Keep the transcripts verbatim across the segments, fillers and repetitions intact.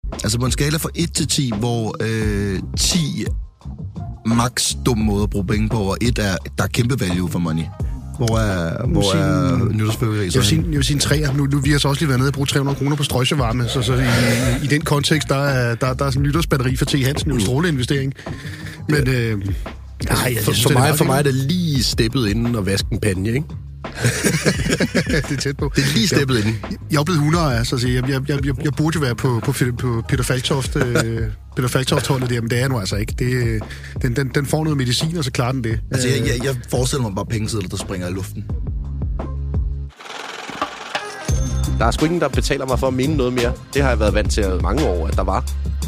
Altså på en skala fra et til ti, hvor øh, ti max dum måde at bruge penge på, og et er, der er kæmpe value for money. Hvor er, hvor er nytårsfyrværkeri? Jeg vil sige, jeg vil sige en træer. Nu, nu vi har så også lige været nede og bruge tre hundrede kroner på strøjsevarme, så, så i, i, i den kontekst, der er, der, der er sådan en nytårsbatteri for T. Hansen, jo en stråleinvestering. Men ja. øh, nej, for, synes, for, mig, for mig er det lige steppet inden og vaske en pande, ikke? Det er tæt på. Det er lige steppet inden. Jeg, jeg er blevet hundrede, altså. Så jeg, jeg, jeg, jeg burde jo være på, på, på Peter Falktoft, øh, Peter Falktoft-holdet der, men det er nu altså ikke. Det, den, den, den får noget medicin, og så klarer den det. Altså, jeg, jeg, jeg forestiller mig bare pengesedler, der springer i luften. Der er sgu ingen, der betaler mig for at mene noget mere. Det har jeg været vant til mange år, at der var.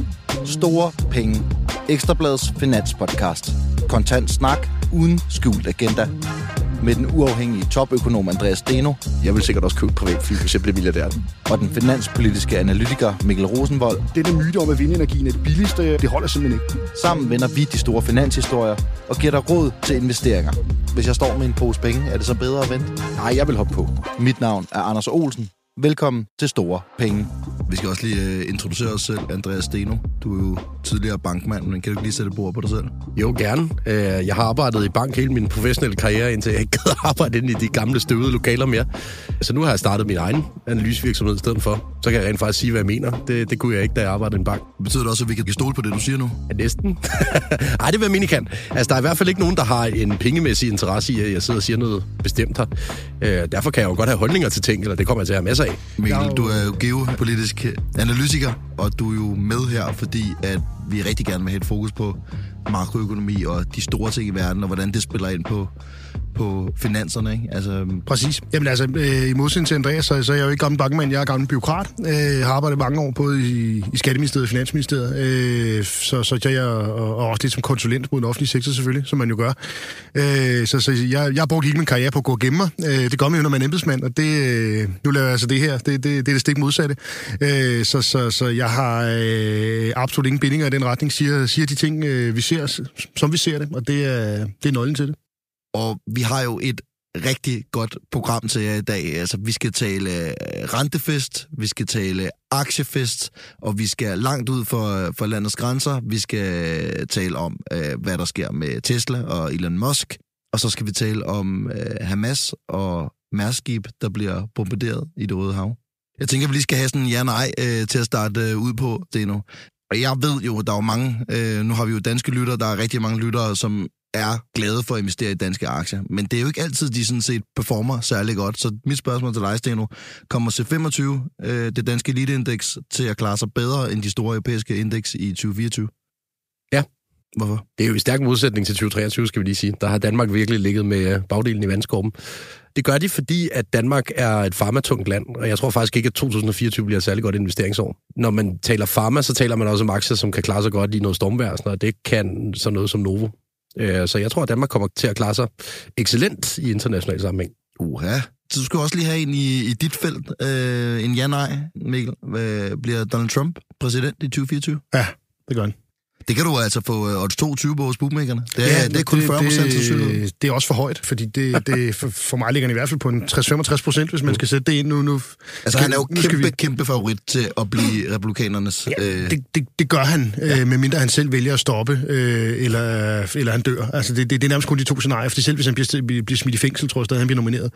Store penge. Ekstrabladets finanspodcast. Kontant snak uden skjult agenda. Med den uafhængige topøkonom Andreas Steno. Jeg vil sikkert også købe privatfly, hvis jeg bliver milliardær. Og den finanspolitiske analytiker Mikkel Rosenvold. Det er myte om, at vindenergien er det billigste. Det holder simpelthen ikke. Sammen vender vi de store finanshistorier og giver dig råd til investeringer. Hvis jeg står med en pose penge, er det så bedre at vente? Nej, jeg vil hoppe på. Mit navn er Anders Olsen. Velkommen til Store Penge. Vi skal også lige uh, introducere os selv, Andreas Steno. Du er jo tidligere bankmand, men kan du ikke lige sætte bord på dig selv? Jo, gerne. Jeg har arbejdet i bank hele min professionelle karriere, indtil jeg ikke gad arbejde inde i de gamle støvede lokaler mere. Så nu har jeg startet min egen analysevirksomhed i stedet for. Så kan jeg rent faktisk sige, hvad jeg mener. Det, det kunne jeg ikke, da jeg arbejdede i en bank. Betyder det også, at vi kan stole på det, du siger nu? Ja, næsten. Ej, det vil jeg mene, kan. Altså, der er i hvert fald ikke nogen, der har en pengemæssig interesse i, at jeg sidder og siger noget bestemt her. Derfor kan jeg jo godt have holdninger til ting, eller det kommer jeg til at have masser af. Mikkel, du er jo geopolitisk analytiker, og du er jo med her, fordi at vi rigtig gerne vil have et fokus på makroøkonomi og de store ting i verden, og hvordan det spiller ind på, på finanserne, ikke? Altså... Præcis. Jamen altså, øh, i modsætning til Andreas, så, så er jeg jo ikke gammel bankmand, jeg er gammel byråkrat. Øh, har arbejdet mange år både i, i Skatteministeriet og Finansministeriet, øh, så, så jeg og, og også lidt som konsulent mod den offentlige sektor selvfølgelig, som man jo gør. Øh, så så jeg, jeg har brugt hele min karriere på at gå og gemme mig. Øh, det gør man jo, når man er embedsmand, og det, øh, nu laver jeg altså det her. Det, det, det er det stik modsatte. Øh, så, så, så jeg har øh, absolut ingen bindinger i den retning, siger, siger de ting, øh, vi ser, som vi ser det, og det er, det er nøglen til det. Og vi har jo et rigtig godt program til jer i dag. Altså, vi skal tale rentefest, vi skal tale aktiefest, og vi skal langt ud for, for landets grænser. Vi skal tale om, hvad der sker med Tesla og Elon Musk. Og så skal vi tale om Hamas og Mærskib, der bliver bombarderet i Det Røde Hav. Jeg tænker, vi lige skal have sådan en ja-nej til at starte ud på det nu. Og jeg ved jo, der er jo mange, nu har vi jo danske lyttere, der er rigtig mange lyttere, som er glade for at investere i danske aktier. Men det er jo ikke altid, de sådan set performer særlig godt. Så mit spørgsmål til dig, Steno, kommer C femogtyve, øh, det danske eliteindeks, til at klare sig bedre end de store europæiske indeks i tyve fireogtyve? Ja. Hvorfor? Det er jo i stærk modsætning til tyve treogtyve, skal vi lige sige. Der har Danmark virkelig ligget med bagdelen i vandskorben. Det gør de, fordi at Danmark er et farmatungt land, og jeg tror faktisk ikke, at to tusind fireogtyve bliver et særlig godt investeringsår. Når man taler farma, så taler man også om aktier, som kan klare sig godt i noget stormvejr, og det kan sådan noget som Novo. Så jeg tror, at Danmark kommer til at klare sig excellent i international sammenhæng. Uha. Så du skal også lige have en i, i dit felt. Øh, en ja-nej, Mikkel. Hvad, bliver Donald Trump præsident i tyve fireogtyve? Ja, det gør han. Det kan du altså få odds toogtyve på hos bookmakerne. Det er, ja, det er kun fyrre procent sandsynlighed. Det er også for højt, fordi det, det for, for mig ligger den i hvert fald på en tres til femogtres procent, hvis man skal sætte det ind nu. nu altså skal, han er jo kæmpe, vi... kæmpe favorit til at blive republikanernes... Ja, øh... det, det, det gør han, ja. øh, medmindre han selv vælger at stoppe, øh, eller, eller han dør. Altså det, det, det er nærmest kun de to scenarier, fordi selv hvis han bliver, bliver smidt i fængsel, tror jeg stadig, han bliver nomineret.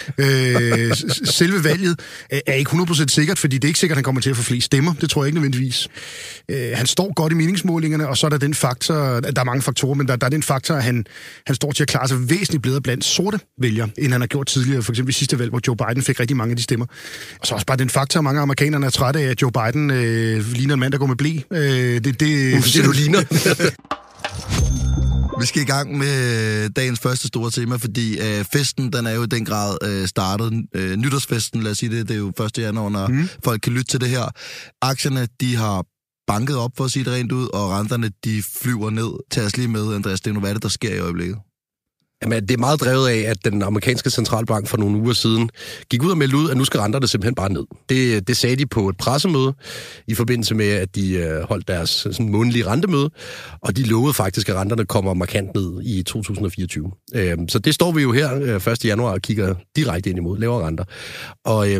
Øh, selve valget er ikke hundrede procent sikkert, fordi det er ikke sikkert, at han kommer til at få flest stemmer. Det tror jeg ikke nødvendigvis. Øh, han står godt i meningsmålingerne, og så er der den faktor, der er mange faktorer, men der, der er den faktor, at han, han står til at klare sig væsentligt bedre blandt sorte vælgere, end han har gjort tidligere, for eksempel i sidste valg, hvor Joe Biden fik rigtig mange af de stemmer. Og så også bare den faktor, at mange amerikanerne er trætte af, at Joe Biden øh, ligner en mand, der går med ble. Øh, det det, det du ligner. Vi skal i gang med dagens første store tema, fordi øh, festen, den er jo i den grad øh, startet. Øh, nytårsfesten, lad os sige det, det er jo første januar, når mm. folk kan lytte til det her. Aktierne, de har banket op, for at sige det rent ud, og renterne, de flyver ned. Tag os lige med, Andreas Steno, hvad er det, der sker i øjeblikket? Jamen, det er meget drevet af, at den amerikanske centralbank for nogle uger siden gik ud og meldte ud, at nu skal renterne simpelthen bare ned. Det, det sagde de på et pressemøde i forbindelse med, at de øh, holdt deres sådan, månedlige rentemøde, og de lovede faktisk, at renterne kommer markant ned i to tusind fireogtyve. Øh, så det står vi jo her øh, første januar og kigger direkte ind imod lavere renter. Og øh,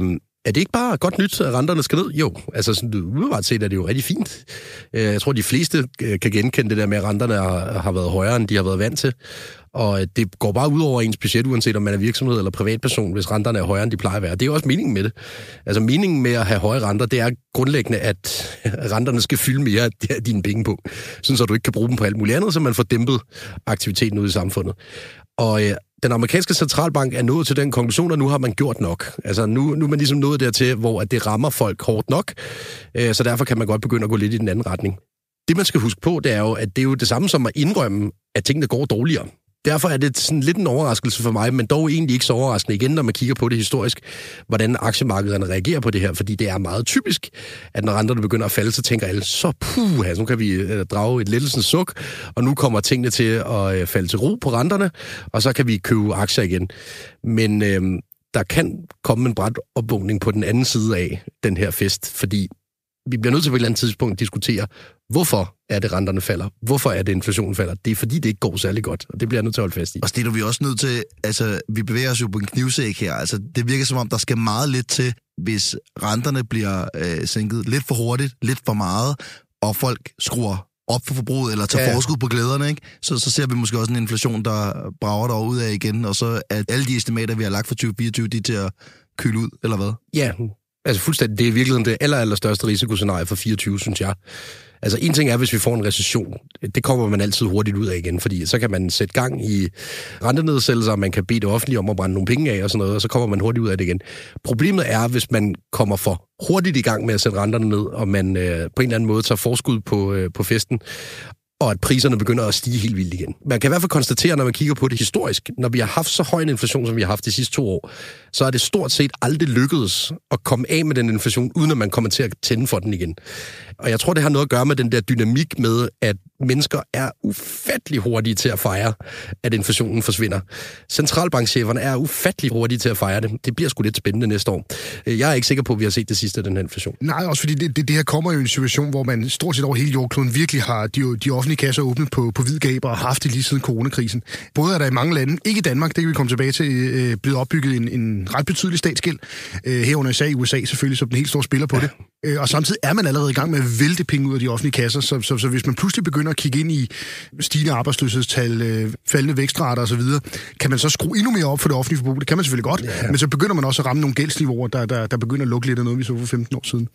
er det ikke bare godt nyt, at renterne skal ned? Jo, altså sådan, umiddelbart set er det jo rigtig fint. Jeg tror, de fleste kan genkende det der med, at renterne har, har været højere, end de har været vant til. Og det går bare ud over ens budget, uanset om man er virksomhed eller privatperson, hvis renterne er højere, end de plejer at være. Det er jo også meningen med det. Altså meningen med at have høje renter, det er grundlæggende, at renterne skal fylde mere af dine penge på, sådan så du ikke kan bruge dem på alt muligt andet, så man får dæmpet aktiviteten ud i samfundet. Og øh, den amerikanske centralbank er nået til den konklusion, at nu har man gjort nok. Altså nu, nu er man ligesom nået dertil, hvor at det rammer folk hårdt nok, øh, så derfor kan man godt begynde at gå lidt i den anden retning. Det man skal huske på, det er jo, at det er jo det samme som at indrømme, at tingene går dårligere. Derfor er det sådan lidt en overraskelse for mig, men dog egentlig ikke så overraskende igen, når man kigger på det historisk, hvordan aktiemarkederne reagerer på det her, fordi det er meget typisk, at når renterne begynder at falde, så tænker alle, så puh, altså, nu kan vi drage et lettelsens suk, og nu kommer tingene til at falde til ro på renterne, og så kan vi købe aktier igen. Men øhm, der kan komme en brat opvågning på den anden side af den her fest, fordi vi bliver nødt til på et eller andet tidspunkt at diskutere, hvorfor er det, renterne falder? Hvorfor er det, inflationen falder? Det er fordi, det ikke går særlig godt, og det bliver jeg nødt til at holde fast i. Og det er vi også nødt til, altså vi bevæger os jo på en knivsæk her, altså det virker som om, der skal meget lidt til, hvis renterne bliver øh, sænket lidt for hurtigt, lidt for meget, og folk skruer op for forbruget, eller tager ja. forskud på glæderne, ikke? Så, så ser vi måske også en inflation, der brager der ud af igen, og så er alle de estimater, vi har lagt for tyve fireogtyve, de er til at køle ud, eller hvad? Ja, altså fuldstændig. Det er virkelig det aller, aller største risikoscenarie for fireogtyve, synes jeg. Altså en ting er, hvis vi får en recession, det kommer man altid hurtigt ud af igen, fordi så kan man sætte gang i rentenedsættelser, og man kan bede det offentlige om at brænde nogle penge af og sådan noget, og så kommer man hurtigt ud af det igen. Problemet er, hvis man kommer for hurtigt i gang med at sætte renterne ned, og man øh, på en eller anden måde tager forskud på, øh, på festen, og at priserne begynder at stige helt vildt igen. Man kan i hvert fald konstatere, når man kigger på det historisk, når vi har haft så høj en inflation, som vi har haft de sidste to år, så er det stort set aldrig lykkedes at komme af med den inflation, uden at man kommer til at tænde for den igen. Og jeg tror, det har noget at gøre med den der dynamik med, at mennesker er ufattelig hurtige til at fejre, at inflationen forsvinder. Centralbankcheferne er ufattelig hurtige til at fejre det. Det bliver sgu lidt spændende næste år. Jeg er ikke sikker på, at vi har set det sidste af den her inflation. Nej, også fordi det, det, det her kommer jo i en situation, hvor man stort set over hele jordkloden virkelig har de, de offentlige kasser åbnet på, på vid gab og har haft det lige siden coronakrisen. Både er der i mange lande, ikke i Danmark, det kan vi komme tilbage til, øh, blevet opbygget en, en ret betydelig statsgæld. Øh, herunder især i U S A selvfølgelig, som den helt store spiller på det. Øh, og samtidig er man allerede i gang med at vælte penge ud af de offentlige kasser, så, så, så hvis man pludselig begynder at kigge ind i stigende arbejdsløshedstal, øh, faldende vækstrater osv., kan man så skrue endnu mere op for det offentlige forbrug. Det kan man selvfølgelig godt, ja. Men så begynder man også at ramme nogle gældsniveauer, der, der, der begynder at lukke lidt af noget, vi så for femten år siden.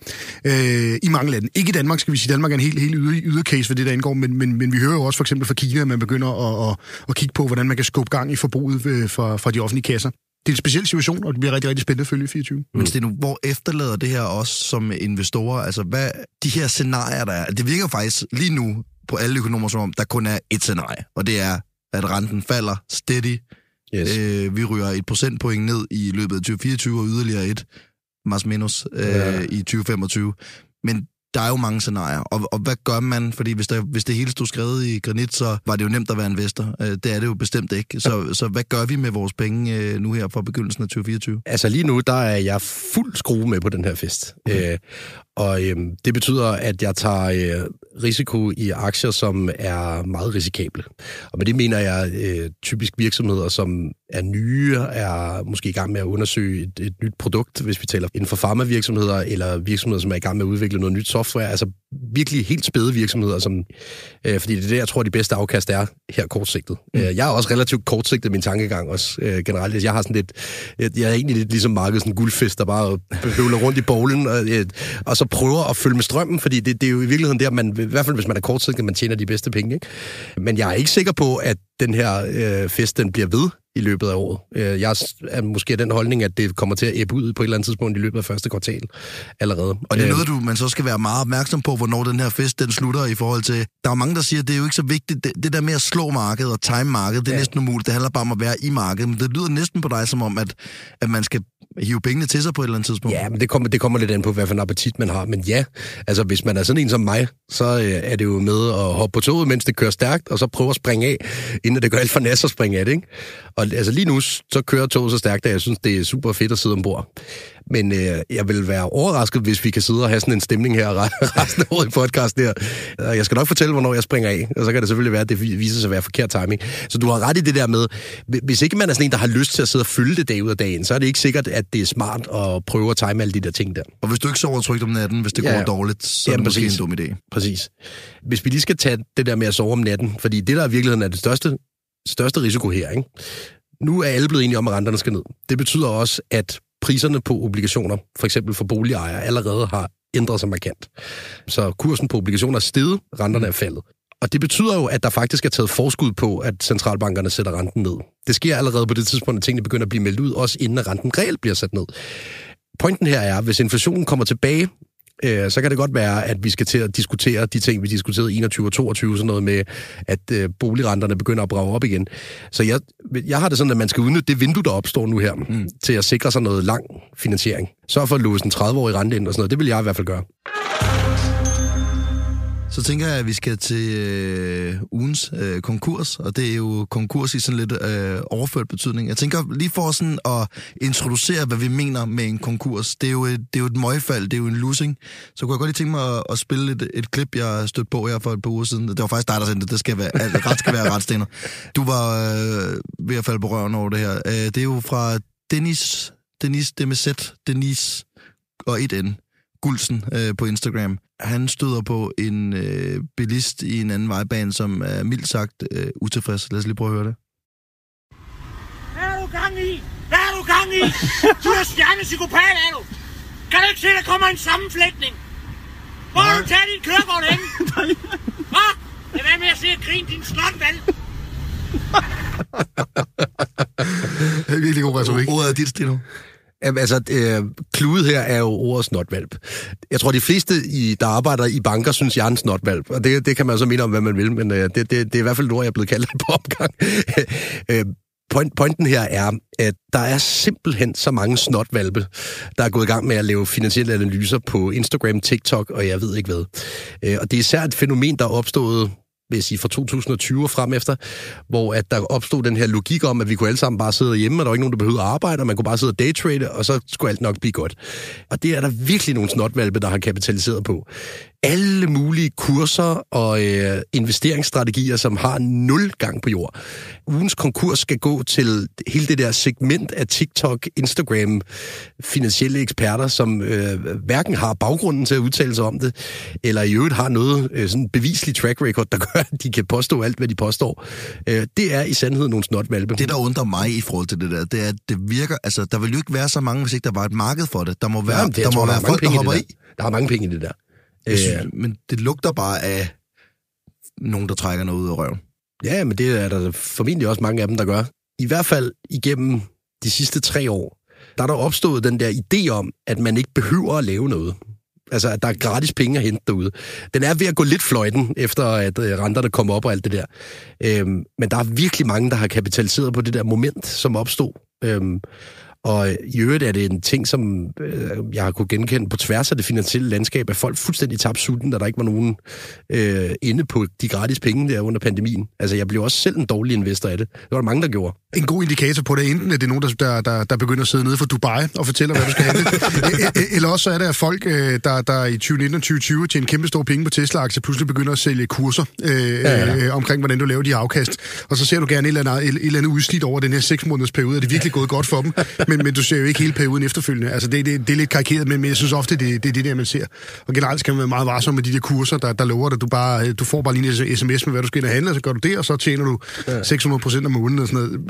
Øh, I mange lande. Ikke i Danmark, skal vi sige. Danmark er en helt, helt yder, ydercase, hvad det der indgår, men, men, men vi hører jo også for eksempel fra Kina, at man begynder at, at, at kigge på, hvordan man kan skubbe gang i forbruget fra, fra de offentlige kasser. Det er en speciel situation, og det bliver rigtig, rigtig spændende at følge i fireogtyve. Men Steno, hvor efterlader det her også som investorer? Altså, hvad de her scenarier, der er, det virker faktisk lige nu på alle økonomer, som om der kun er et scenarie, og det er, at renten falder steady. Yes. Øh, vi ryger et procentpoint ned i løbet af tyve fireogtyve, og yderligere et, mas minus, øh, ja. i tyve femogtyve. Men der er jo mange scenarier, og, og hvad gør man? Fordi hvis, der, hvis det hele stod skrevet i granit, så var det jo nemt at være investor. Det er det jo bestemt ikke. Så, så hvad gør vi med vores penge nu her fra begyndelsen af tyve fireogtyve? Altså lige nu, der er jeg fuld skrue med på den her fest. Okay. Øh, og øh, det betyder, at jeg tager øh, risiko i aktier, som er meget risikable. Og med det mener jeg øh, typisk virksomheder, som er nye, er måske i gang med at undersøge et, et nyt produkt, hvis vi taler inden for farmavirksomheder, eller virksomheder, som er i gang med at udvikle noget nyt software. Altså virkelig helt spæde virksomheder, som, øh, fordi det er det, jeg tror, de bedste afkast er her kortsigtet. Mm. Jeg er også relativt kortsigtet min tankegang også øh, generelt. Jeg har sådan lidt, jeg er egentlig lidt ligesom markedet, sådan en guldfisk, der bare høvler rundt i bowlen, og, øh, og så prøver at følge med strømmen, fordi det, det er jo i virkeligheden der, man, i hvert fald hvis man er kortsigtet, man tjener de bedste penge. Ikke? Men jeg er ikke sikker på, at den her øh, fest, den bliver ved i løbet af året. Jeg er måske af den holdning, at det kommer til at æbbe ud på et eller andet tidspunkt i løbet af første kvartal allerede. Og det er noget, du, man så skal være meget opmærksom på, hvornår den her fest, den slutter i forhold til... Der er mange, der siger, at det er jo ikke så vigtigt. Det, det der med at slå markedet og time markedet, det er ja. næsten umuligt. Det handler bare om at være i markedet. Men det lyder næsten på dig som om, at, at man skal hive pengene til sig på et eller andet tidspunkt. Ja, men det kommer, det kommer lidt an på, hvad for en appetit man har. Men ja, altså hvis man er sådan en som mig, så øh, er det jo med at hoppe på toget, mens det kører stærkt, og så prøve at springe af, inden det gør alt for næst at springe af det, ikke? Og altså lige nu, så kører toget så stærkt, at jeg synes, det er super fedt at sidde ombord. Men øh, jeg vil være overrasket, hvis vi kan sidde og have sådan en stemning her resten af året i podcast der. Jeg skal nok fortælle, hvornår jeg springer af, og så kan det selvfølgelig være, at det viser sig at være forkert timing. Så du har ret i det der med, hvis ikke man er sådan en, der har lyst til at sidde og følge det dag ud af dagen, så er det ikke sikkert, at det er smart at prøve at time alle de der ting der. Og hvis du ikke sover trygt om natten, hvis det ja, går dårligt, så ja, er det måske en dum idé. Præcis. Hvis vi lige skal tage det der med at sove om natten, fordi det der i virkeligheden er det største, største risiko her, ikke? Nu er alle blevet enige om, at renterne skal ned. Det betyder også, at priserne på obligationer, for eksempel for boligejere, allerede har ændret sig markant. Så kursen på obligationer er steget, renterne er faldet. Og det betyder jo, at der faktisk er taget forskud på, at centralbankerne sætter renten ned. Det sker allerede på det tidspunkt, at tingene begynder at blive meldt ud, også inden at renten reelt bliver sat ned. Pointen her er, at hvis inflationen kommer tilbage, øh, så kan det godt være, at vi skal til at diskutere de ting, vi diskuterede i enogtyve og toogtyve, sådan noget med, at øh, boligrenterne begynder at brage op igen. Så jeg, jeg har det sådan, at man skal udnytte det vindue, der opstår nu her, mm. til at sikre sig noget lang finansiering. Sørg for at låse en tredive-årig rente ind og sådan noget. Det vil jeg i hvert fald gøre. Så tænker jeg, at vi skal til øh, ugens øh, konkurs, og det er jo konkurs i sådan lidt øh, overført betydning. Jeg tænker lige for sådan at introducere, hvad vi mener med en konkurs. Det er jo et, det er jo et møgfald, det er jo en losing. Så kunne jeg godt lige tænke mig at, at spille et, et klip, jeg stødte på her for et par uger siden. Det var faktisk dig, der sendte det. Det skal være, at ret skal være retstener. Du var øh, ved at falde på røven over det her. Øh, det er jo fra Dennis, Dennis, det med Z, Dennis og et N. Gulsen øh, på Instagram. Han støder på en øh, bilist i en anden vejbane, som er mildt sagt øh, utilfreds. Lad os lige prøve at høre det. Hvad er du gang i? Hvad er du gang i? Du er stjernepsykopat, er du? Kan du ikke se, der kommer en sammenflætning? Hvor har du taget din kørekort hen? Hvad? Det er med at se at grine din slotvalg. Det er virkelig god retorik. Ordet er dit, Stino. Altså, øh, kludet her er jo ordet snotvalp. Jeg tror, de fleste, i, der arbejder i banker, synes, jeg er en snotvalp. Og det, det kan man så mene om, hvad man vil, men øh, det, det, det er i hvert fald et ord, jeg er blevet kaldt på opgang. øh, point, pointen her er, at der er simpelthen så mange snotvalpe, der er gået i gang med at lave finansielle analyser på Instagram, TikTok og jeg ved ikke hvad. Øh, og det er især et fænomen, der er opstået vil jeg sige, fra to tusind og tyve og frem efter, hvor at der opstod den her logik om, at vi kunne alle sammen bare sidde hjemme, og der var ikke nogen, der behøvede at arbejde, og man kunne bare sidde og daytrade, og så skulle alt nok blive godt. Og det er der virkelig nogle snotvalpe, der har kapitaliseret på. Alle mulige kurser og øh, investeringsstrategier, som har nul gang på jord. Ugens konkurs skal gå til hele det der segment af TikTok, Instagram, finansielle eksperter, som øh, hverken har baggrunden til at udtale sig om det, eller i øvrigt har noget øh, sådan beviselig track record, der gør, at de kan påstå alt, hvad de påstår. Øh, det er i sandhed nogle snotvalpe. Det, der undrer mig i forhold til det der, det er, at det virker, altså, der vil jo ikke være så mange, hvis ikke der var et marked for det. Der må være, Jamen, det, der må tror, være der folk, der hopper i. Der er mange penge i det der. Synes, men det lugter bare af nogen, der trækker noget ud af røven. Ja, men det er der formentlig også mange af dem, der gør. I hvert fald igennem de sidste tre år, der er der opstået den der idé om, at man ikke behøver at lave noget. Altså, at der er gratis penge at hente derude. Den er ved at gå lidt fløjten, efter at renterne kommer op og alt det der. Øhm, men der er virkelig mange, der har kapitaliseret på det der moment, som opstod. Øhm, Og i øvrigt er det en ting, som øh, jeg har kunne genkende på tværs af det finansielle landskab, at folk fuldstændig tabte sulten, da der ikke var nogen øh, inde på de gratis penge der under pandemien. Altså, jeg blev også selv en dårlig investor af det. Det var der mange, der gjorde. En god indikator på det, enten er det nogen, der, der, der begynder at sidde nede for Dubai og fortæller, hvad du skal handle, eller også så er det folk, der, der i tyve nitten og tyve tyve tjener kæmpe store penge på Tesla-aktier, pludselig begynder at sælge kurser øh, ja, ja. omkring, hvordan du laver de afkast. Og så ser du gerne et eller andet, et eller andet udslidt over den her seks måneders periode. Er det virkelig gået godt for dem? Men, men du ser jo ikke hele perioden efterfølgende. Altså, det, det, det er lidt karikeret, men jeg synes ofte, det, det er det der, man ser. Og generelt skal man være meget varsom med de der kurser, der, der lover dig. Du, bare, du får bare lige en sms med, hvad du skal ind og handle, og så gør du det, og så tjener du ja. seks hundrede procent om måneden og sådan noget.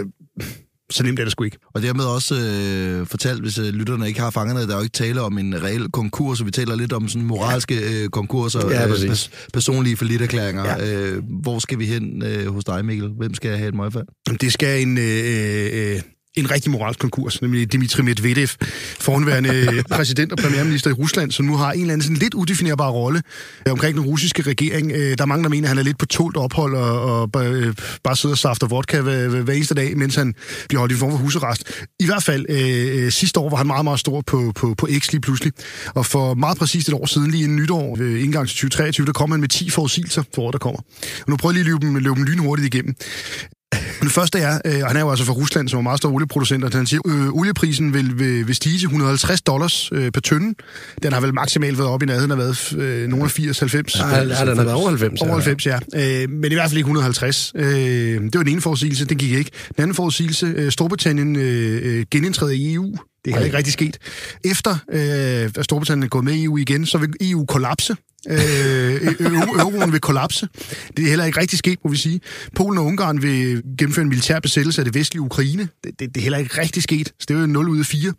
Så nemt er det sgu ikke. Og dermed også øh, fortalt, hvis øh, lytterne ikke har fanget det, der er jo ikke tale om en reel konkurs, og vi taler lidt om sådan moralske øh, konkurser, ja, øh, pers- personlige forlitterklæringer. Ja. Øh, hvor skal vi hen øh, hos dig, Mikkel? Hvem skal have et møgfald? Det skal en... Øh, øh, en rigtig moralsk konkurs, nemlig Dmitri Medvedev, forhenværende præsident og premierminister i Rusland, som nu har en eller anden sådan lidt udefinerbar rolle omkring den russiske regering. Der er mange, der mener, at han er lidt på tålt ophold og, og bare sidder og safter vodka hver, hver eneste dag, mens han bliver holdt i form for husarrest. I hvert fald øh, sidste år var han meget, meget stor på, på, på X lige pludselig. Og for meget præcist et år siden, lige inden nytår, ved indgang til tyve treogtyve, der kom han med ti forudsigelser for året, der kommer. Og nu prøver jeg lige at løbe dem, løbe dem lynhurtigt igennem. Den første er, øh, og han er jo altså fra Rusland, som er meget stor olieproducent, og han siger, øh, olieprisen vil, vil, vil stige til et hundrede og halvtreds dollars øh, per tønde. Den har vel maksimalt været op i nærheden, har været øh, nogle af firs halvfems. Ja, ja, den har været over halvfems. Over halvfems, ja. Øh, men i hvert fald ikke et hundrede og halvtreds. Øh, det var den ene forudsigelse, den gik ikke. Den anden forudsigelse, øh, Storbritannien øh, genindtræder i E U. Det er heller ikke rigtig sket. Efter øh, at Storbritannien er gået med i E U igen, så vil E U kollapse. øh, euroen vil kollapse. Det er heller ikke rigtig sket, må vi sige. Polen og Ungarn vil gennemføre en militær besættelse af det vestlige Ukraine. Det, det, det er heller ikke rigtig sket. Så det er jo nul ud af fire.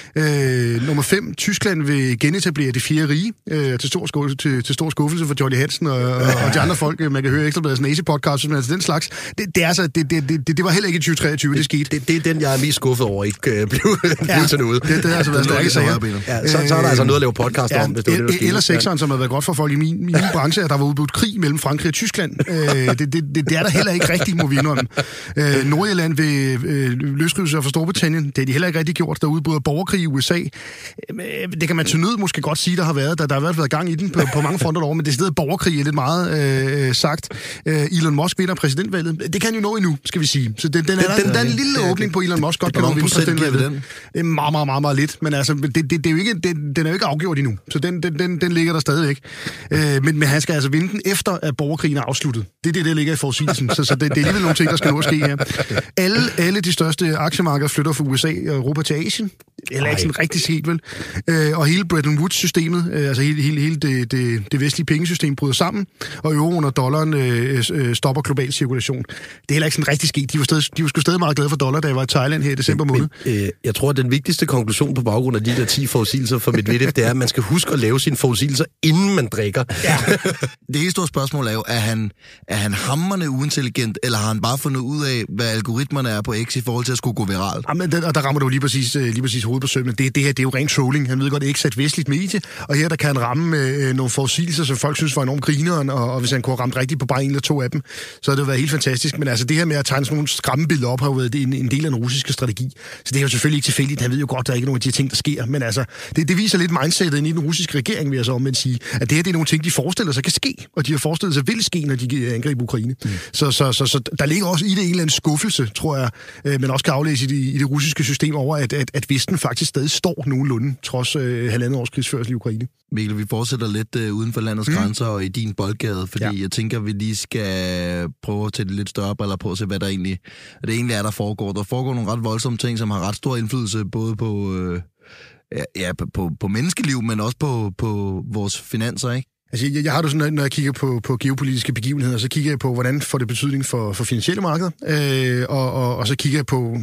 Øh, nummer fem. Tyskland vil genetablere det fjerde rige, øh, til, stor skuffelse, til, til stor skuffelse for Johnny Hansen og, og, og de andre folk. Man kan høre Ekstrabladets nazi-podcast, men altså den slags. Det, det, er altså, det, det, det, det var heller ikke i tyve treogtyve, det, det skete. Det, det er den, jeg er mest skuffet over, ikke øh, blev, ja, blev til noget. Det, det har altså været stærke sager. Ja, så, så er der altså noget at lave podcast ja, om, hvis det var det, der skete. Eller sekseren, som har været godt for folk i min, min branche, at der var udbudt krig mellem Frankrig og Tyskland. Øh, det, det, det, det er der heller ikke rigtigt, må vi indrømme. Øh, Nordirland vil øh, løsrive sig fra Storbritannien. Det er de heller ikke rigtig gjort. Der udbryder borgerkrig i U S A. Øh, det kan man til nød måske godt sige, der har været. Der, der har været, været gang i den på, på mange fronter derovre, men det stedet borgerkrig er lidt meget øh, sagt. Øh, Elon Musk vinder præsidentvalget. Det kan jo nå endnu, skal vi sige. Så det, den, er, den, den, der er en lille åbning på Elon Musk godt kan nå vinde præsidentvalget. Det er meget, meget, meget, meget lidt. Men altså, det, det, det er jo ikke, det, den er jo ikke afgjort endnu. Så den, den, den, den ligger der stadigvæk. Øh, men, men han skal altså vinde den efter, at borgerkrigen er afsluttet. Det er det, der ligger i forudsigelsen. Så, så det, det er alligevel nogle ting, der skal nå at ske her. Alle, alle de største aktiemarkeder flytter fra U S A og Europa til Asien. Det er ikke sådan rigtig sket, vel? Øh, og hele Bretton Woods-systemet, øh, altså hele, hele, hele det, det, det vestlige pengesystem bryder sammen, og euroen og dollaren øh, øh, stopper global cirkulation. Det er heller ikke sådan rigtig sket. De var, stadig, de var sgu stadig meget glade for dollar, da jeg var i Thailand her i december måned. Men, øh, jeg tror, at den vigtigste konklusion på baggrund af de der ti forudsigelser for Medvedev, det er, at man skal huske at lave sine forudsigelser, inden man drikker. Ja. Det helt store spørgsmål er jo, er han, er han hamrende uintelligent, eller har han bare fundet ud af, hvad algoritmerne er på X i forhold til at skulle gå viralt? Jamen, der, der rammer du lige præcis, lige præcis hovedet på sømmen. Det, det her, det er jo ren trolling. Han ved godt, det er ikke sat vestligt medie, og her der kan han ramme øh, nogle forudsigelser, som folk synes var enormt grineren, og, og hvis han kunne have ramt rigtigt på bare en eller to af dem, så havde det været helt fantastisk. Men altså det her med at tegne sådan nogle skræmmebilleder op, har jo været en, en del af den russiske strategi. Så det er jo selvfølgelig ikke tilfældigt. Han ved jo godt, at der er ikke nogen af de ting, der sker. Men altså, det, det viser lidt mindsetet ind i den russiske regering, vil jeg så omvendt sige, at det her det er nogle ting, de forestiller sig kan ske, og de har forestillet sig vil ske, når de angriber Ukraine. Mm. Så, så, så, så der ligger også i det en eller anden skuffelse, tror jeg, øh, men også kan aflæse i det, i det russiske system over, at, at, at Vesten faktisk stadig står nogenlunde, trods øh, halvandet års krigsførsel i Ukraine. Mikkel, vi fortsætter lidt øh, uden for landets mm. grænser og i din boldgade, fordi ja. jeg tænker, at vi lige skal prøve at tage lidt større briller på, se hvad der egentlig, det egentlig er, der foregår. Der foregår nogle ret voldsomme ting, som har ret stor indflydelse, både på, øh, ja, på, på menneskeliv, men også på, på vores finanser, ikke? Altså, jeg, jeg har det sådan, når jeg kigger på, på geopolitiske begivenheder, så kigger jeg på, hvordan får det betydning for, for finansielle markeder, øh, og, og, og så kigger jeg på,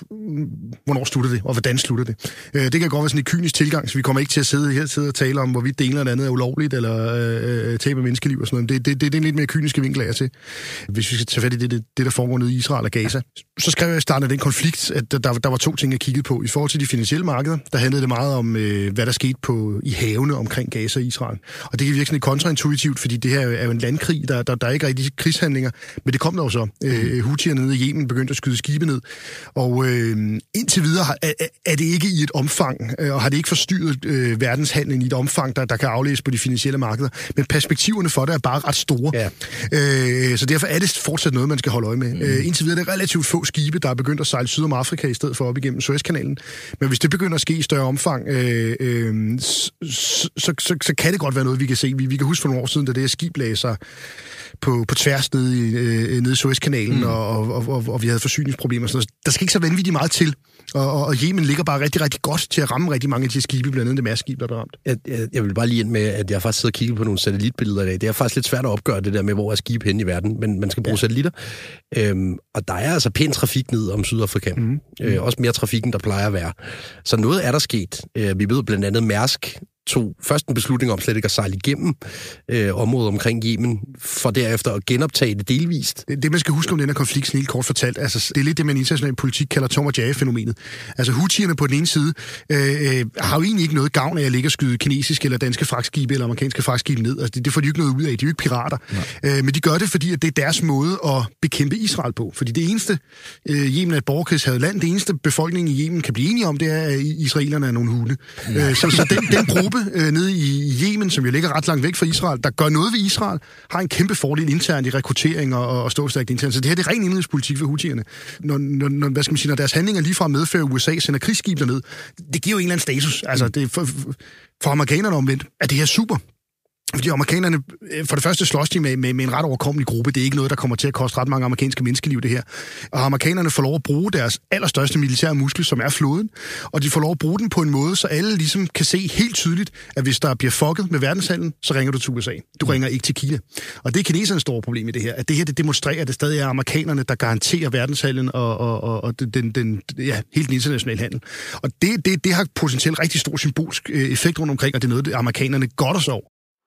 hvornår slutter det, og hvordan slutter det. Øh, det kan godt være sådan en kynisk tilgang, så vi kommer ikke til at sidde her sidde og tale om, hvorvidt det ene eller andet er ulovligt, eller øh, taber menneskeliv og sådan noget. Det, det, det, det er en lidt mere kyniske vinkel af til. Hvis vi skal tage fat i det, det, det der foregår nede i Israel og Gaza. Så skrev jeg i starten af den konflikt, at der, der var to ting, jeg kiggede på. I forhold til de finansielle markeder, der handlede det meget om, øh, hvad der skete på, i havene omkring Gaza og Israel. Og det kan virke sådan kontraintuitivt, fordi det her er jo en landkrig, der, der, der er ikke rigtig krigshandlinger, men det kom der jo så. Øh, Houthierne nede i Yemen begyndte at skyde skibe ned, og øh, indtil videre er, er det ikke i et omfang, øh, og har det ikke forstyrret øh, verdenshandlen i et omfang, der, der kan aflæses på de finansielle markeder, men perspektiverne for det er bare ret store. Ja. Øh, så derfor er det fortsat noget, man skal holde øje med. Mm. Øh, indtil videre er det relativt få skibe, der er begyndt at sejle syd om Afrika i stedet for op igennem Suezkanalen, men hvis det begynder at ske i større omfang, øh, øh, så, så, så, så kan det godt være noget, vi kan se. Vi, vi kan huske for nogle år siden, da det her skib lagde sig på, på tværs nede i, øh, nede i Suezkanalen, mm. og, og, og, og vi havde forsyningsproblemer og sådan noget. Der skal ikke så vanvittigt meget til, og, og, og Yemen ligger bare rigtig, rigtig godt til at ramme rigtig mange af de skibe, blandt andet det Mærsk-skib, der er ramt. Jeg, jeg, jeg vil bare lige ind med, at jeg faktisk sidder og kigger på nogle satellitbilleder i dag. Det er faktisk lidt svært at opgøre det der med, hvor er skib henne i verden, men man skal bruge ja. satellitter. Øhm, og der er altså pæn trafik ned om Sydafrika. Mm. Øh, også mere trafik, end der plejer at være. Så noget er der sket. Øh, vi ved blandt andet Mærsk tog først en beslutning om slet ikke at sejle igennem øh, området omkring Yemen, for derefter at genoptage det delvist. Det, det man skal huske om den her konflikt, helt kort fortalt, altså, det er lidt det, man i international politik kalder Tom og Jerry-fænomenet. Altså Houthierne på den ene side øh, har jo egentlig ikke noget gavn af at ligge og skyde kinesiske eller danske fragtskibe eller amerikanske fragtskibe ned. Altså, det, det får de jo ikke noget ud af. De er jo ikke pirater. Øh, men de gør det, fordi at det er deres måde at bekæmpe Israel på. Fordi det eneste, øh, Yemen er et borgerkrigshavet land, det eneste befolkningen i Yemen kan blive enige om, det er, at israelerne er nogle hunde. Øh, så, så den, den gruppe gruppe øh, nede i Yemen, som jo ligger ret langt væk fra Israel, der gør noget ved Israel, har en kæmpe fordel internt i rekruttering og, og ståstærkt internt. Så det her det er ren indrigspolitik for Houthierne. Når, når, når, hvad skal man sige, når deres handlinger ligefrem medfører U S A sender krigsskib derned, det giver jo en eller anden status. Altså, det er for, for amerikanerne omvendt, at det her super. Fordi amerikanerne, for det første slås de med, med, med en ret overkommelig gruppe. Det er ikke noget, der kommer til at koste ret mange amerikanske menneskeliv, det her. Og amerikanerne får lov at bruge deres allerstørste militære muskel, som er flåden. Og de får lov at bruge den på en måde, så alle ligesom kan se helt tydeligt, at hvis der bliver fucket med verdenshandlen, så ringer du til U S A. Du ringer ikke til Kina. Og det er kinesernes store problem i det her. At det her det demonstrerer, at det stadig er amerikanerne, der garanterer verdenshandlen og, og, og, og den, den, ja, helt den internationale handel. Og det, det, det har potentielt rigtig stor symbolsk effekt rundt omkring, og det er noget, det amerikanerne godt os over.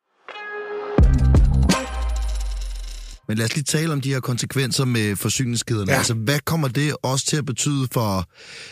Men lad os lige tale om de her konsekvenser med forsyningskæderne. Ja. Altså, hvad kommer det også til at betyde for,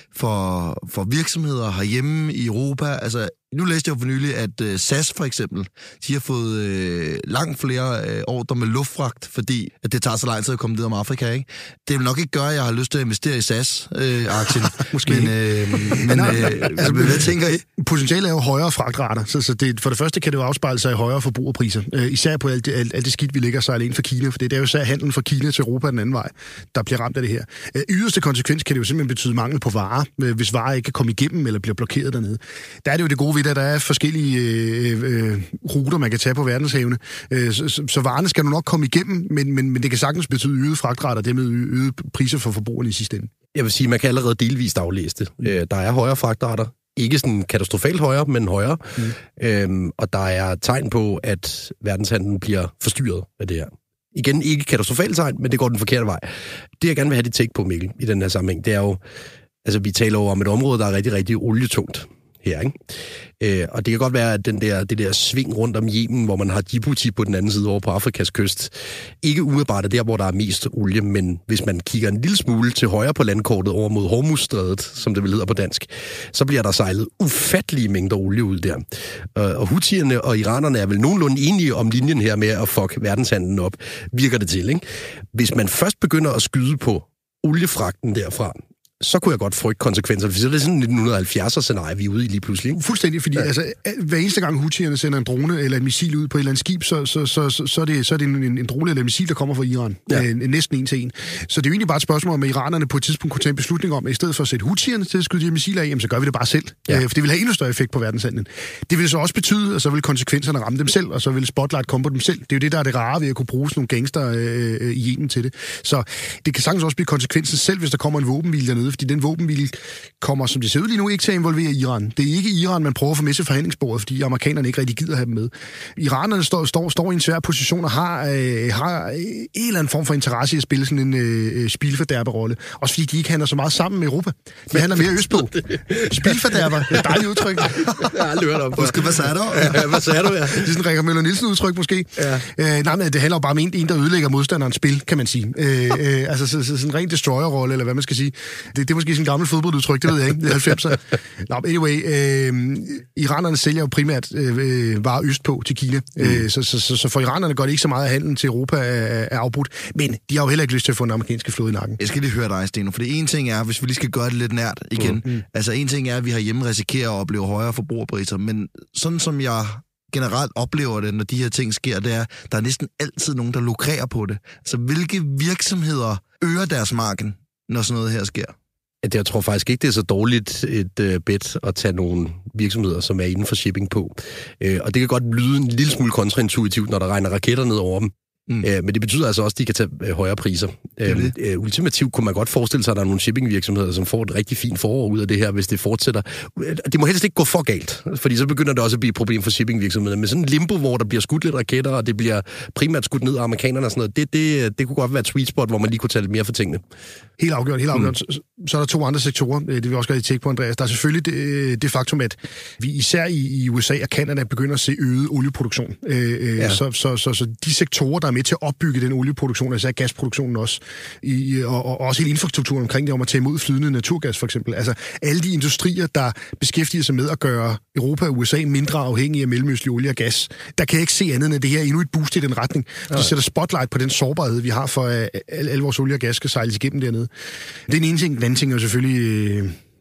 for, for virksomheder herhjemme i Europa? Altså, nu læste jeg jo for nylig, at uh, S A S for eksempel, de har fået uh, langt flere uh, ordre med luftfragt, fordi at det tager så lang tid at komme ned om Afrika, ikke? Det vil nok ikke gøre, at jeg har lyst til at investere i S A S-aktien. Uh, Måske men, uh, men uh, altså, hvad tænker I? Potentialet er jo højere fragtrater, så, så det, for det første kan det jo afspejle sig i højere forbrugerpriser. Uh, især på alt det, alt, alt det skidt, vi ligger sig alene for Kina, for det er jo især handlen fra Kina til Europa den anden vej, der bliver ramt af det her. Uh, yderste konsekvens kan det jo simpelthen betyde mangel på varer, hvis varer ikke kan komme igennem eller bliver blokeret dernede. Der er det jo det gode ved, at der er forskellige øh, øh, ruter, man kan tage på verdenshavene. Øh, så, så, så varerne skal nu nok komme igennem, men, men, men det kan sagtens betyde øget fragtrater, og dermed øget priser for forbrugerne i sidste ende. Jeg vil sige, man kan allerede delvist aflæse det. Mm. Øh, der er højere fragtrater. Ikke sådan katastrofalt højere, men højere. Mm. Øhm, og der er tegn på, at verdenshandlen bliver forstyrret af det her. Igen, ikke katastrofalt tegn, men det går den forkerte vej. Det, jeg gerne vil have dit take på, Mikkel, i den her sammenhæng, det er jo, altså vi taler jo om et område, der er rigtig, rigtig olietungt her, ikke? Øh, og det kan godt være, at den der, det der sving rundt om Yemen, hvor man har Djibouti på den anden side over på Afrikas kyst, ikke umiddelbart er der, hvor der er mest olie, men hvis man kigger en lille smule til højre på landkortet over mod Hormuzstrædet, som det vel hedder på dansk, så bliver der sejlet ufattelige mængder olie ud der. Og Houthierne og iranerne er vel nogenlunde enige om linjen her med at fuck verdenshandlen op, virker det til, ikke? Hvis man først begynder at skyde på oliefragten derfra, så kunne jeg godt frygte konsekvenser. For så er det sådan en nitten halvfjerdser-scenarie, vi er ude i lige pludselig. Ikke? Fuldstændig, fordi ja. altså, hver eneste gang Houthierne sender en drone eller et missil ud på et eller andet skib, så, så, så, så, så er det, så er det en, en drone eller et missil, der kommer fra Iran. Ja. En, en, næsten en til en. Så det er jo egentlig bare et spørgsmål, om iranerne på et tidspunkt kunne tage en beslutning om, at i stedet for at sætte Houthierne til at skyde de her missiler af, jamen, så gør vi det bare selv. Ja. For det vil have endnu større effekt på verdenshandlen. Det vil så også betyde, at så vil konsekvenserne ramme dem selv, og så vil spotlight komme på dem selv. Det er jo det, der er det rare ved at kunne bruge sådan nogle gangster øh, i Yemen til det. Så det kan sagtens også blive konsekvensen selv, hvis der kommer en våbenhvile dernede, fordi den våbenhvile kommer, som det ser ud lige nu, ikke til at involvere Iran. Det er ikke Iran, man prøver at få med til forhandlingsbordet, fordi amerikanerne ikke rigtig gider have dem med. Iranerne står, står, står i en svær position og har, øh, har en eller anden form for interesse i at spille sådan en øh, spilfordærberrolle. Også fordi de ikke handler så meget sammen med Europa. De handler mere østpå. Spilfordærber. Det er et dejligt udtryk. Jeg har aldrig hørt om det. Husk, hvad sagde du? Ja, hvad sagde du, ja? Det er sådan en Rikker Møller Nielsen udtryk måske. Ja. Øh, nej, men det handler jo bare om en, en der ødelægger modstanderens spil, kan man sige. Øh, øh, altså så, så, sådan en ren destroyer-rolle, eller hvad man skal sige. Det, det er måske sådan en gammel fodboldudtryk, det ved jeg ikke, det er halvfemser. Nå, anyway, øh, iranerne sælger jo primært øh, varer østpå til Kina, mm. øh, så, så, så, så for iranerne går det ikke så meget, at handlen til Europa er, er afbrudt, men de har jo heller ikke lyst til at få den amerikanske flåde i nakken. Jeg skal lige høre dig, Steno, for det ene ting er, hvis vi lige skal gøre det lidt nært igen, mm. altså en ting er, at vi herhjemme risikerer at opleve højere forbrugerpriser, men sådan som jeg generelt oplever det, når de her ting sker, det er, der er næsten altid nogen, der lukrerer på det. Så hvilke virksomheder øger deres marken, når sådan noget her sker? Jeg tror faktisk ikke, det er så dårligt et øh, bet at tage nogle virksomheder, som er inden for shipping på. Øh, og det kan godt lyde en lille smule kontraintuitivt, når der regner raketter ned over dem. Mm. Øh, men det betyder altså også, at de kan tage øh, højere priser. Øh, øh, ultimativt kunne man godt forestille sig, at der er nogle shippingvirksomheder, som får et rigtig fint forår ud af det her, hvis det fortsætter. Det må helst ikke gå for galt, fordi så begynder det også at blive et problem for shippingvirksomheder. Men sådan en limbo, hvor der bliver skudt lidt raketter, og det bliver primært skudt ned af amerikanerne og sådan noget, det, det, det kunne godt være et sweet spot, hvor man lige kunne tage lidt mere for tingene. Helt afgjort, helt afgjort. Mm. Så, så er der to andre sektorer, det vil jeg også gerne tjekke på, Andreas. Der er selvfølgelig det, det faktum, at vi især i, i U S A og Canada begynder at se øget olieproduktion. Øh, ja. så, så, så, så de sektorer, der er med til at opbygge den olieproduktion, især gasproduktionen også, i, og, og også hele infrastrukturen omkring det, om at tage imod flydende naturgas for eksempel. Altså alle de industrier, der beskæftiger sig med at gøre Europa og U S A mindre afhængige af mellemøstlig olie og gas, der kan jeg ikke se andet end, at det her er endnu et boost i den retning. Det sætter spotlight på den sårbarhed, vi har for, at alle vores olie og gas skal sejles igennem dernede. Det er en ene ting. Den anden ting er jo selvfølgelig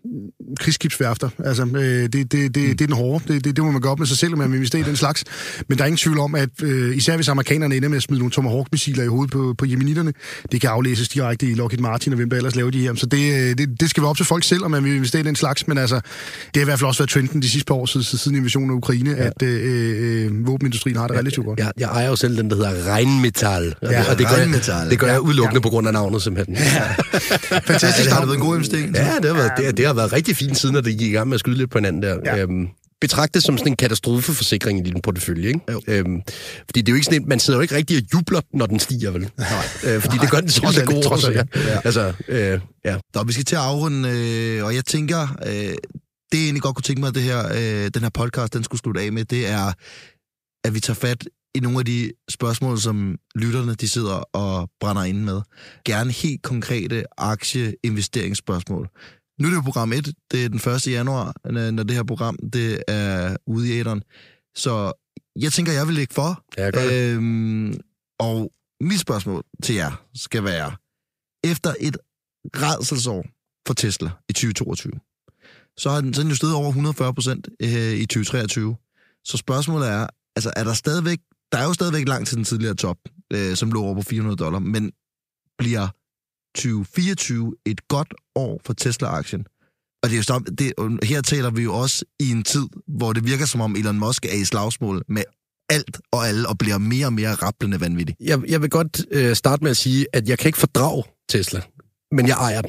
krigsskibsværfter. Altså, øh, det, det, det, det er den hårde. Det, det, det må man gøre op med sig selv, om man vil investere i den slags. Men der er ingen tvivl om, at øh, især hvis amerikanerne ender med at smide nogle Tomahawk-missiler i hovedet på, på jemenitterne, det kan aflæses direkte i Lockheed Martin og hvem der ellers laver de her. Så det, det, det skal være op til folk selv, om man vil investere i den slags. Men altså, det har i hvert fald også været trenden de sidste par år siden, siden invasionen af Ukraine, ja. at øh, øh, våbenindustrien har det ja, relativt godt. Jeg, jeg ejer jo selv den, der hedder Rheinmetall. Ja, og det gør, jeg, det gør jeg udelukkende ja. på grund af navnet, simpelthen. Ja. Fantastisk. Ja, det har været en god investering. Ja, det har, været, det, det har været rigtig fint siden, at det gik i gang med at skyde lidt på hinanden der. Ja. Øhm, betragt det som sådan en katastrofeforsikring i din portefølje, ikke? Øhm, fordi det er jo ikke sådan en, man sidder jo ikke rigtig og jubler, når den stiger, vel? Nej. Øh, fordi det gør den trods alt gode år, ja. ja. Altså, øh, ja. Nå, vi skal til at afrunde, øh, og jeg tænker, øh, det jeg egentlig godt kunne tænke mig, at det her, øh, den her podcast, den skulle slutte af med, det er, at vi tager fat i nogle af de spørgsmål, som lytterne de sidder og brænder inde med. Gerne helt konkrete aktieinvesteringsspørgsmål. Nu er det jo program et, det er den første januar, når det her program det er ude i æteren. Så jeg tænker, jeg vil lægge for. Ja, øhm, og mit spørgsmål til jer skal være, efter et rædselsår for Tesla i tyve toogtyve, så har den, så er den jo steget over et hundrede og fyrre procent øh, i tyve treogtyve. Så spørgsmålet er, altså er der stadigvæk, der er jo stadigvæk langt til den tidligere top, øh, som lå over på fire hundrede dollar, men bliver tyve fireogtyve et godt år for Tesla-aktien? Og det er jo, det, her taler vi jo også i en tid, hvor det virker som om Elon Musk er i slagsmål med alt og alle, og bliver mere og mere rablende vanvittig. Jeg, jeg vil godt øh, starte med at sige, at jeg kan ikke fordrage Tesla, men jeg ejer den.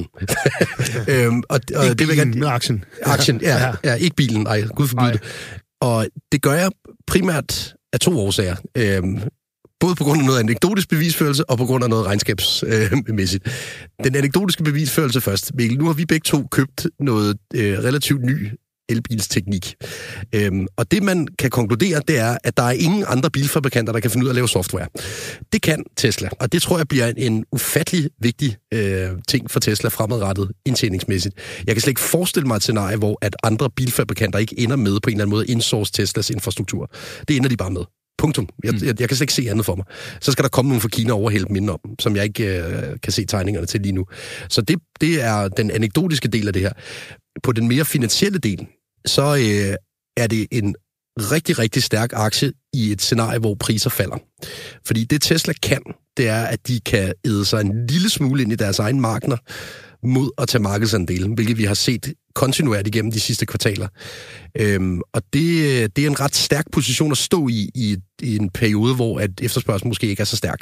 øhm, og, og ikke det vil bilen, jeg, med aktien. Aktien, ja, ja. ja, ikke bilen, nej, gud forbyde det. Og det gør jeg primært af to årsager. Øhm, både på grund af noget anekdotisk bevisførelse, og på grund af noget regnskabsmæssigt. Øh, Den anekdotiske bevisførelse først. Mikkel, nu har vi begge to købt noget øh, relativt ny elbilsteknik. Øhm, og det, man kan konkludere, det er, at der er ingen andre bilfabrikanter, der kan finde ud af at lave software. Det kan Tesla, og det tror jeg bliver en ufattelig vigtig øh, ting for Tesla fremadrettet indtjeningsmæssigt. Jeg kan slet ikke forestille mig et scenarie, hvor at andre bilfabrikanter ikke ender med på en eller anden måde at insource Teslas infrastruktur. Det ender de bare med. Punktum. Jeg, mm. jeg, jeg kan slet ikke se andet for mig. Så skal der komme nogen fra Kina og overhælde dem indenom, som jeg ikke øh, kan se tegningerne til lige nu. Så det, det er den anekdotiske del af det her. På den mere finansielle del, så øh, er det en rigtig, rigtig stærk aktie i et scenarie, hvor priser falder. Fordi det Tesla kan, det er, at de kan æde sig en lille smule ind i deres egen markeder mod at tage markedsandelen, hvilket vi har set kontinuert igennem de sidste kvartaler. Øhm, og det, det er en ret stærk position at stå i, i i en periode, hvor at efterspørgselen måske ikke er så stærk.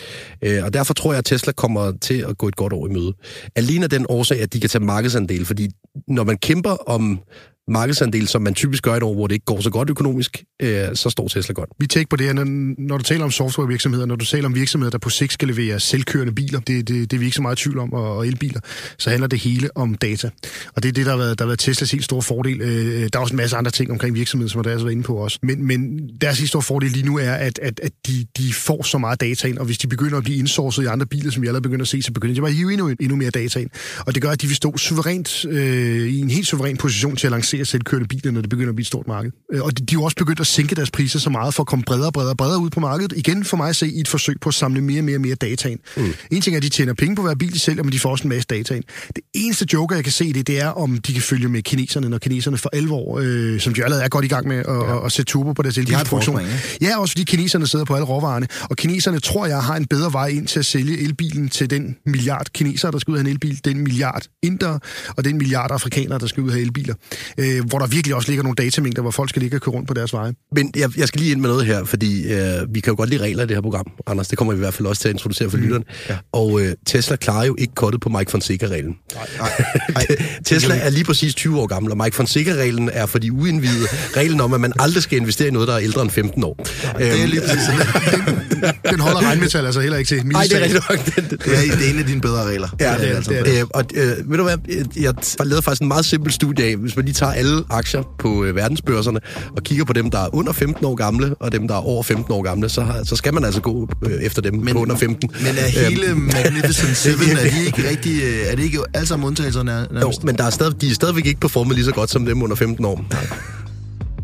Øh, og derfor tror jeg, at Tesla kommer til at gå et godt år i møde. Alene af den årsag, at de kan tage markedsandel, fordi når man kæmper om markedsandel, som man typisk gør et år, hvor det ikke går så godt økonomisk, øh, så står Tesla godt. Vi tænker på det her, når, når du taler om softwarevirksomheder, når du taler om virksomheder, der på sigt skal levere selvkørende biler, det, det, det er vi ikke så meget i tvivl om, og, og elbiler, så handler det hele om data. Og det er det, der har været, der har været Teslas helt store fordel. Øh, der er også en masse andre ting omkring virksomheden, som der er så inde på også. Men, men deres helt store fordel lige nu er, at, at, at de, de får så meget data ind, og hvis de begynder at blive indsourcet i andre biler, som vi allerede begynder at se, så begynder de bare at hive endnu, endnu mere data ind. Og det gør, at de vil stå suverænt, øh, i en helt suveræn position til at lancere selvkørende biler, når det begynder at blive et stort marked. Og de, de er jo også begyndt at sænke deres priser så meget for at komme bredere og bredere, bredere ud på markedet. Igen for mig at se i et forsøg på at samle mere og mere og mere data ind. Mm. En ting er, at de tjener penge på hver bil, de sælger, men de får også en masse data ind. Det eneste joker, jeg kan se det, det er, om de kan følge med kineserne, når kineserne for alvor, øh, som de allerede er godt i gang med at, ja. at, at sætte turbo på deres elbilsproduktion. De ja, også fordi kineserne sidder på alle råvarerne, og kineserne tror jeg har en bedre vej ind til at sælge elbilen til den milliard kinesere, der skal ud af en elbil, den milliard indere, og den milliard afrikanere, der skal ud af elbiler. Øh, hvor der virkelig også ligger nogle datamængder, hvor folk skal ligge og køre rundt på deres veje. Men jeg, jeg skal lige ind med noget her, fordi øh, vi kan jo godt lide regler i det her program, Anders. Det kommer vi i hvert fald også til at introducere for mm. lytterne. Ja. Og øh, Tesla klarer jo ikke kottet på Mike Fonseca-reglen. Nej, nej. Tesla er lige præcis tyve år gammel, og Mike Fonseca-reglen er for de uindvidede reglen om, at man aldrig skal investere i noget, der er ældre end femten år. Nej, det er lige præcis. den, den holder regnmetal altså heller ikke til. Nej, det er rigtig nok. Det, det, det, er, det er en af dine bedre regler. Ja, det er, det er, det er. Øh, og øh, ved du hvad, jeg lavede faktisk en meget simpel studie af, hvis man lige tager alle aktier på øh, verdensbørserne og kigger på dem, der er under femten år gamle, og dem, der er over femten år gamle, så, har, så skal man altså gå øh, efter dem men, på under femten. Men er hele øhm, Magnificent Seven, er de ikke rigtig, er det ikke alle sammen undtagelser nærmest? Jo, men der er stadig, de er stadigvæk ikke performet lige så godt som dem under femten år.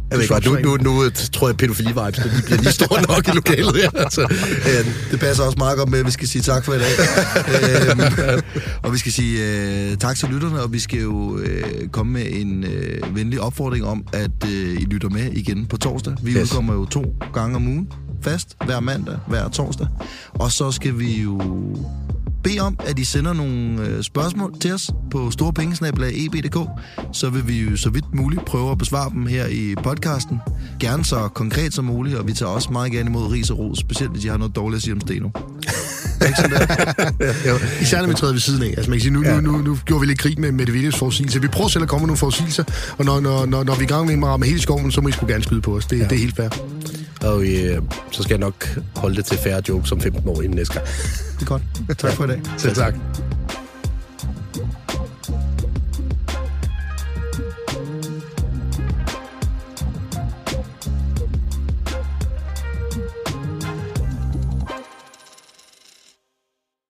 Jeg ved godt, nu, nu, nu tror jeg, pædofili-vibes, de bliver lige store nok i lokalet her. Altså, øh, det passer også meget godt med, at vi skal sige tak for i dag. øhm, og vi skal sige øh, tak til lytterne, og vi skal jo øh, komme med en øh, venlig opfordring om, at øh, I lytter med igen på torsdag. Vi yes. udkommer jo to gange om ugen, fast, hver mandag, hver torsdag. Og så skal vi jo bede om, at I sender nogle øh, spørgsmål til os på storepengesnabel-a e b punktum d k, så vil vi jo så vidt muligt prøve at besvare dem her i podcasten. Gerne så konkret som muligt, og vi tager også meget gerne imod ris og ros, specielt hvis I har noget dårligt at sige om Steno. Især når vi træder ved siden af. Altså man kan sige, nu, nu, nu, nu gjorde vi lidt krig med Medvedevs forudsigelser. Vi prøver selv at komme med nogle forudsigelser, og når, når, når, når vi er i gang med at ramme hele skoven, så må I sgu gerne skyde på os. Det, ja. det er helt fair. Og øh, så skal jeg nok holde det til færre jokes som femten år inden næste gang. Det er godt. Tak for i dag. Selv tak.